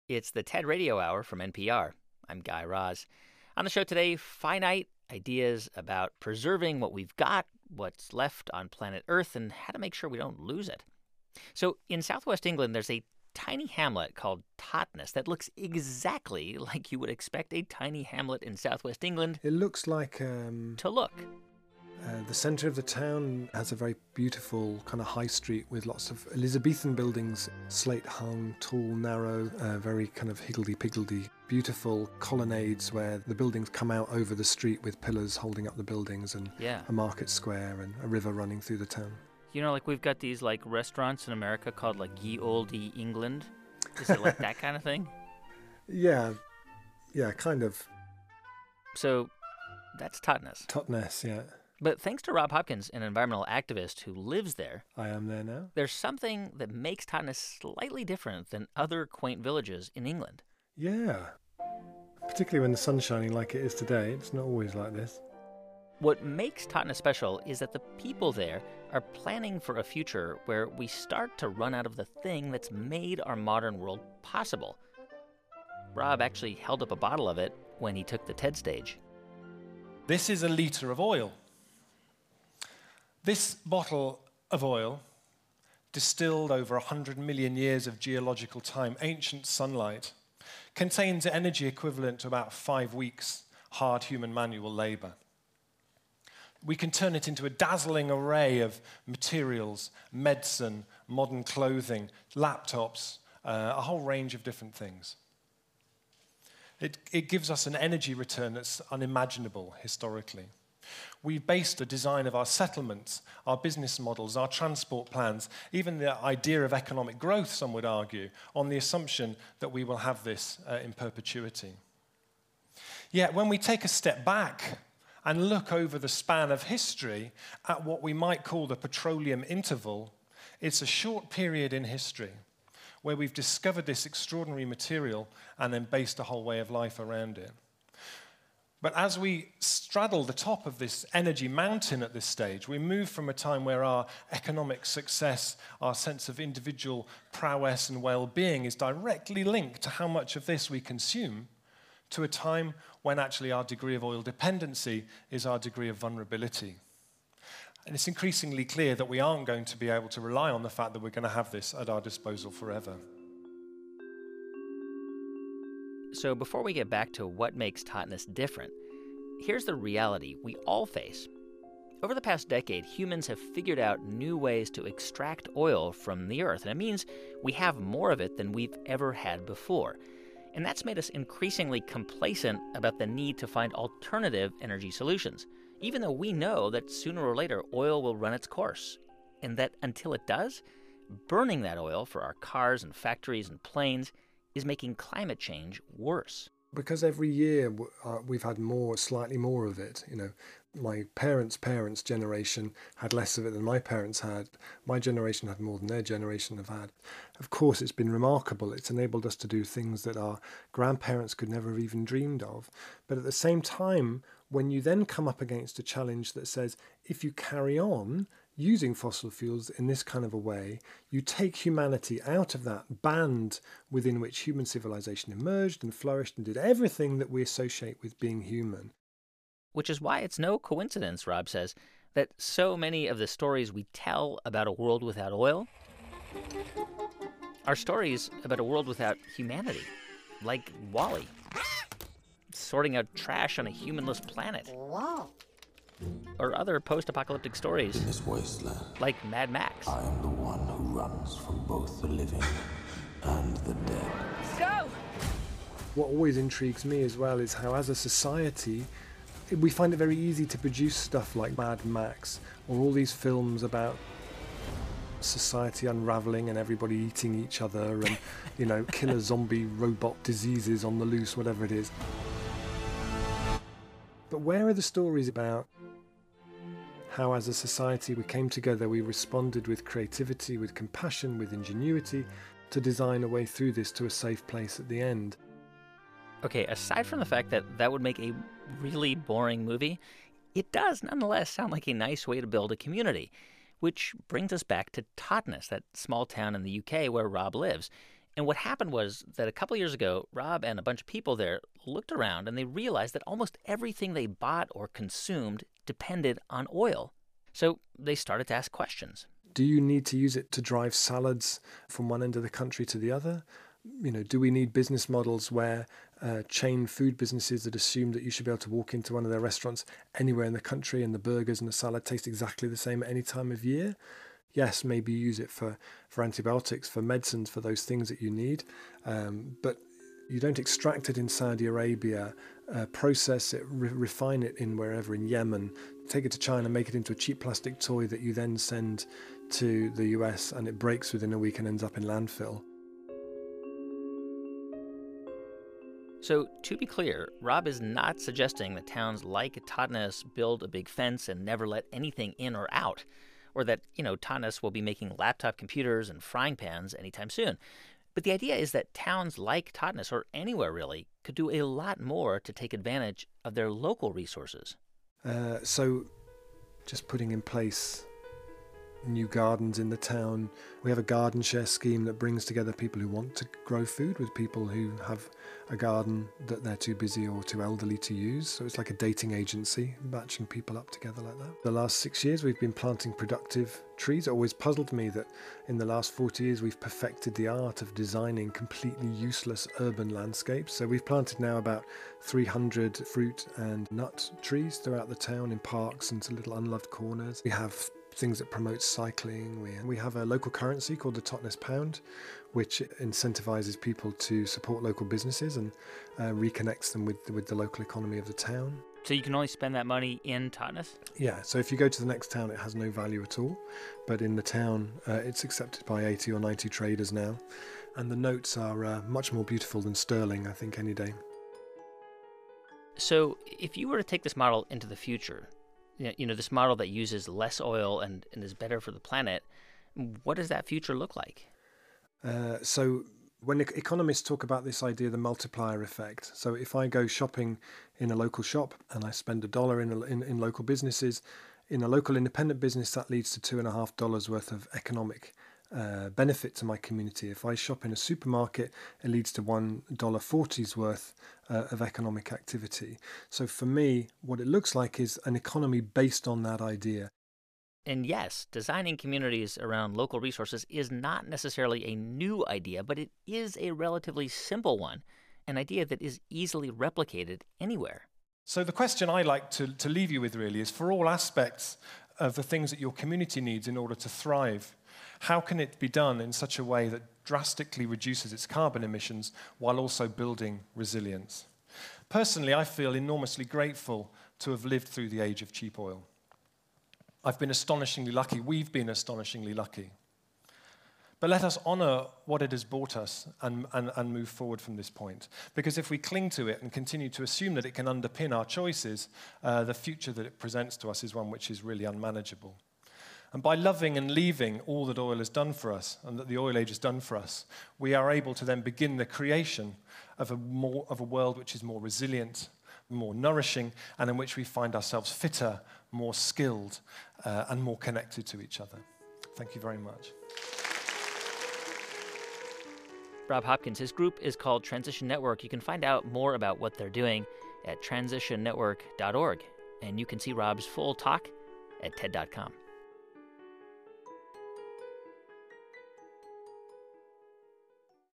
It's the TED Radio Hour from NPR. I'm Guy Raz. On the show today, finite ideas about preserving what we've got, what's left on planet Earth, and how to make sure we don't lose it. So in southwest England, there's a tiny hamlet called Totnes that looks exactly like you would expect a tiny hamlet in southwest England It looks like to look. the centre of the town has a very beautiful kind of high street with lots of Elizabethan buildings, slate-hung, tall, narrow, very kind of higgledy-piggledy, beautiful colonnades where the buildings come out over the street with pillars holding up the buildings and a market square and a river running through the town. You know, like we've got these like restaurants in America called like Ye Olde England. Is it like that kind of thing? Yeah, kind of. So that's Totnes. Totnes, yeah. But thanks to Rob Hopkins, an environmental activist who lives there, I am there now. there's something that makes Totnes slightly different than other quaint villages in England. Yeah. Particularly when the sun's shining like it is today. It's not always like this. What makes Totnes special is that the people there are planning for a future where we start to run out of the thing that's made our modern world possible. Rob actually held up a bottle of it when he took the TED stage. This is a litre of oil. This bottle of oil, distilled over 100 million years of geological time, ancient sunlight, contains energy equivalent to about 5 weeks hard human manual labour. We can turn it into a dazzling array of materials, medicine, modern clothing, laptops, a whole range of different things. It gives us an energy return that's unimaginable historically. We've based the design of our settlements, our business models, our transport plans, even the idea of economic growth, some would argue, on the assumption that we will have this in perpetuity. Yet when we take a step back and look over the span of history at what we might call the petroleum interval, it's a short period in history where we've discovered this extraordinary material and then based a whole way of life around it. But as we straddle the top of this energy mountain at this stage, we move from a time where our economic success, our sense of individual prowess and well-being is directly linked to how much of this we consume, to a time when actually our degree of oil dependency is our degree of vulnerability. And it's increasingly clear that we aren't going to be able to rely on the fact that we're going to have this at our disposal forever. So before we get back to what makes Totnes different, here's the reality we all face. Over the past decade, humans have figured out new ways to extract oil from the earth, and it means we have more of it than we've ever had before. And that's made us increasingly complacent about the need to find alternative energy solutions, even though we know that sooner or later oil will run its course, and that until it does, burning that oil for our cars and factories and planes is making climate change worse. Because every year we've had slightly more of it. You know, my parents' generation had less of it than my parents had. My generation had more than their generation have had. Of course, it's been remarkable. It's enabled us to do things that our grandparents could never have even dreamed of. But at the same time, when you then come up against a challenge that says, if you carry on using fossil fuels in this kind of a way, you take humanity out of that band within which human civilization emerged and flourished and did everything that we associate with being human. Which is why it's no coincidence, Rob says, that so many of the stories we tell about a world without oil are stories about a world without humanity, like WALL-E, sorting out trash on a humanless planet. Or other post-apocalyptic stories in this wasteland, like Mad Max. I am the one who runs from both the living and the dead. Let's go! What always intrigues me as well is how, as a society, we find it very easy to produce stuff like Mad Max or all these films about society unraveling and everybody eating each other and, you know, killer zombie robot diseases on the loose, whatever it is. But where are the stories about how as a society we came together, we responded with creativity, with compassion, with ingenuity to design a way through this to a safe place at the end? Okay, aside from the fact that that would make a really boring movie, it does nonetheless sound like a nice way to build a community, which brings us back to Totnes, that small town in the UK where Rob lives, And what happened was that a couple years ago, Rob and a bunch of people there looked around and they realized that almost everything they bought or consumed depended on oil. So they started to ask questions. Do you need to use it to drive salads from one end of the country to the other? Do we need business models where chain food businesses that assume that you should be able to walk into one of their restaurants anywhere in the country and the burgers and the salad taste exactly the same at any time of year? Yes, maybe use it for antibiotics, for medicines, for those things that you need. But you don't extract it in Saudi Arabia, process it, refine it in wherever, in Yemen, take it to China, make it into a cheap plastic toy that you then send to the US and it breaks within a week and ends up in landfill. So, to be clear, Rob is not suggesting that towns like Totnes build a big fence and never let anything in or out, or that, Totnes will be making laptop computers and frying pans anytime soon. But the idea is that towns like Totnes, or anywhere really, could do a lot more to take advantage of their local resources. So, just putting in place new gardens in the town. We have a garden share scheme that brings together people who want to grow food with people who have a garden that they're too busy or too elderly to use. So it's like a dating agency, matching people up together like that. The last 6 years we've been planting productive trees. It always puzzled me that in the last 40 years we've perfected the art of designing completely useless urban landscapes. So we've planted now about 300 fruit and nut trees throughout the town in parks and to little unloved corners. We have things that promote cycling. We have a local currency called the Totnes Pound, which incentivizes people to support local businesses and reconnects them with the local economy of the town. So you can only spend that money in Totnes? Yeah, so if you go to the next town, it has no value at all. But in the town, it's accepted by 80 or 90 traders now. And the notes are much more beautiful than sterling, I think, any day. So if you were to take this model into the future, this model that uses less oil and is better for the planet, what does that future look like? So when economists talk about this idea, the multiplier effect. So if I go shopping in a local shop and I spend $1 in local businesses, in a local independent business, that leads to $2.50 worth of economic benefit to my community. If I shop in a supermarket, it leads to $1.40's worth of economic activity. So for me, what it looks like is an economy based on that idea. And yes, designing communities around local resources is not necessarily a new idea, but it is a relatively simple one, an idea that is easily replicated anywhere. So the question I like to leave you with really is, for all aspects of the things that your community needs in order to thrive, how can it be done in such a way that drastically reduces its carbon emissions while also building resilience? Personally, I feel enormously grateful to have lived through the age of cheap oil. I've been astonishingly lucky. We've been astonishingly lucky. But let us honor what it has brought us and move forward from this point. Because if we cling to it and continue to assume that it can underpin our choices, the future that it presents to us is one which is really unmanageable. And by loving and leaving all that oil has done for us and that the oil age has done for us, we are able to then begin the creation of a world which is more resilient, more nourishing, and in which we find ourselves fitter, more skilled, and more connected to each other. Thank you very much. Rob Hopkins, his group is called Transition Network. You can find out more about what they're doing at transitionnetwork.org, and you can see Rob's full talk at TED.com.